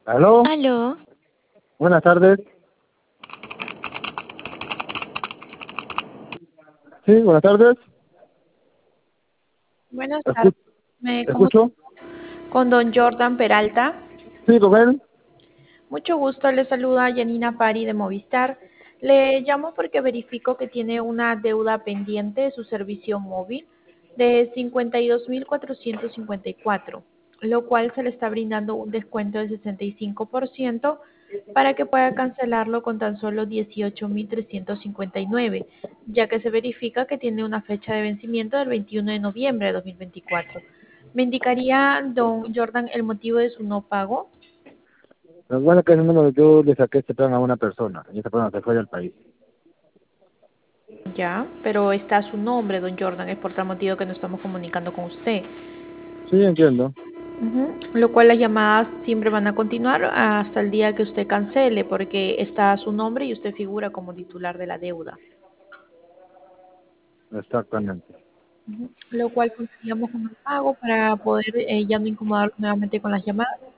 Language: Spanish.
¿Aló? Aló, Buenas tardes. Sí, buenas tardes. Buenas tardes. Escu- Me comunico ¿Escucho? con don Jordan Peralta. Sí, con él. Mucho gusto, le saluda Janina Pari de Movistar. Le llamo porque verifico que tiene una deuda pendiente de su servicio móvil de 52.454, lo cual se le está brindando un descuento del 65% para que pueda cancelarlo con tan solo 18.359, ya que se verifica que tiene una fecha de vencimiento del 21 de noviembre de 2024. ¿Me indicaría, don Jordan, el motivo de su no pago? Lo bueno es que ese número yo le saqué este plan a una persona y esa persona se fue del país. Ya, pero está su nombre, don Jordan, es por tal motivo que nos estamos comunicando con usted. Sí, entiendo. Lo cual las llamadas siempre van a continuar hasta el día que usted cancele, porque está su nombre y usted figura como titular de la deuda. Exactamente. Lo cual continuamos con el pago para poder ya no incomodar nuevamente con las llamadas.